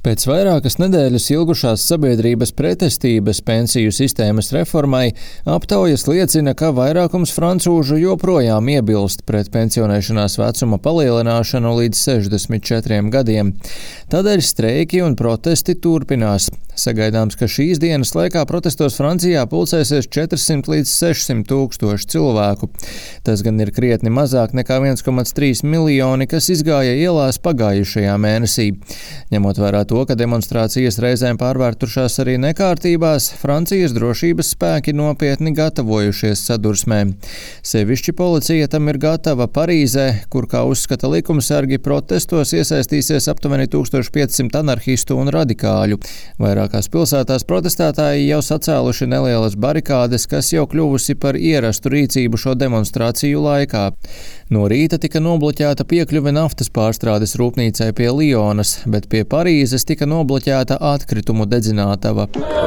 Pēc vairākas nedēļas ilgušās sabiedrības pretestības pensiju sistēmas reformai aptaujas liecina, ka vairākums francūžu joprojām iebilst pret pensionēšanās vecuma palielināšanu līdz 64 gadiem. Tādēļ streiki un protesti turpinās. Sagaidāms, ka šīs dienas laikā protestos Francijā pulcēsies 400 līdz 600 tūkstoši cilvēku. Tas gan ir krietni mazāk nekā 1,3 miljoni, kas izgāja ielās pagājušajā mēnesī. Ņemot vērā to, ka demonstrācijas reizēm pārvērtušās arī nekārtībās, Francijas drošības spēki nopietni gatavojušies sadursmēm. Sevišķi policija tam ir gatava Parīzē, kur, kā uzskata likumsargi, protestos iesaistīsies aptuveni 1500 anarhistu un radikāļu. Vairākās pilsētās protestētāji jau sacēluši nelielas barikādes, kas jau kļuvusi par ierastu rīcību šo demonstrāciju laikā. No rīta tika nobloķēta piekļuve naftas pārstrādes rūpnīcai pie Lionas, bet pie Parīzes tika nobloķēta atkritumu dedzinātava.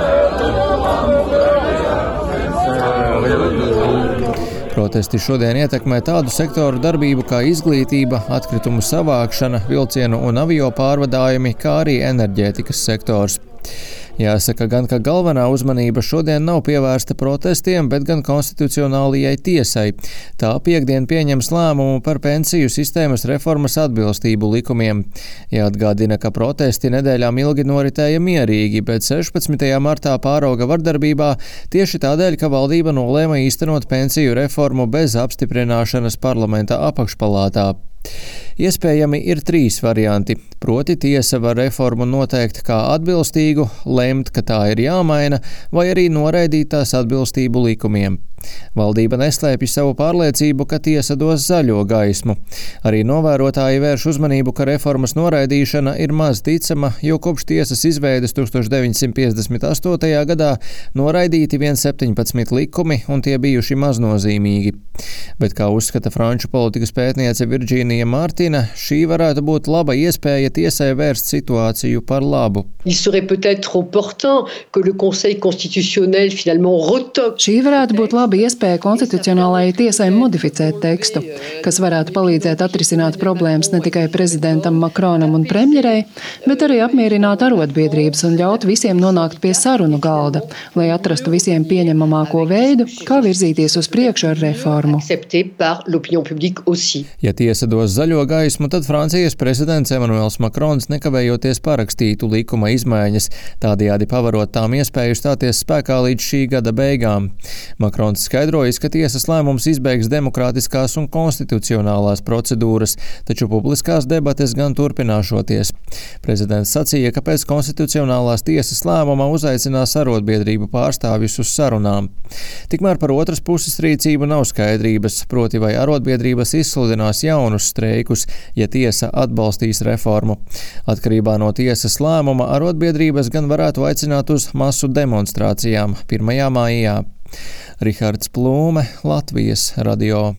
Protesti šodien ietekmē tādu sektoru darbību kā izglītība, atkritumu savākšana, vilcienu un avio pārvadājumi, kā arī enerģētikas sektors. Jāsaka gan, ka galvenā uzmanība šodien nav pievērsta protestiem, bet gan konstitucionālajai tiesai. Tā piektdien pieņems lēmumu par pensiju sistēmas reformas atbilstību likumiem. Jāatgādina, ka protesti nedēļām ilgi noritēja mierīgi, bet 16. martā pārauga vardarbībā tieši tādēļ, ka valdība nolēma īstenot pensiju reformu bez apstiprināšanas parlamenta apakšpalātā. Iespējami ir 3 varianti, proti tiesa var reformu noteikt kā atbilstīgu, lemt, ka tā ir jāmaina, vai arī noraidīt tās atbilstību likumiem. Valdība neslēpj savu pārliecību, ka tiesa dos zaļo gaismu. Arī novērotāji vērš uzmanību, ka reformas noraidīšana ir maz ticama, jo kopš tiesas izveides 1958. gadā noraidīti vien 17 likumi, un tie bijuši maznozīmīgi. Bet, kā uzskata franču politikas pētniece Virģīnija Martina, šī varētu būt laba iespēja tiesai vērst situāciju par labu. Šī varētu būt laba iespēja konstitucionālajai tiesai modificēt tekstu, kas varētu palīdzēt atrisināt problēmas ne tikai prezidentam Makronam un premjerei, bet arī apmierināt arotbiedrības un ļaut visiem nonākt pie sarunu galda, lai atrastu visiem pieņemamāko veidu, kā virzīties uz priekšu ar reformu. Ja tiesa dos zaļo gaismu, tad Francijas prezidents Emmanuels Makrons nekavējoties parakstītu likuma izmaiņas, tādējādi pavarot tām iespēju stāties spēkā līdz šī gada beigām. Makrons skaidrojis, ka tiesas lēmums izbeigs demokrātiskās un konstitucionālās procedūras, taču publiskās debates gan turpināšoties. Prezidents sacīja, ka pēc konstitucionālās tiesas lēmuma uzaicinās arotbiedrību pārstāvjus uz sarunām. Tikmēr par otras puses rīcību nav skaidrības, proti vai arotbiedrības izsludinās jaunus streikus, ja tiesa atbalstīs reformu. Atkarībā no tiesas lēmuma arotbiedrības gan varētu aicināt uz masu demonstrācijām 1. maijā. Rihards Plūme, Latvijas radio.